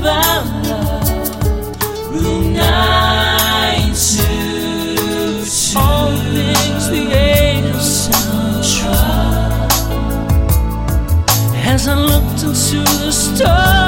our love. Room 922. All things the angels sound try. As I looked into the stars,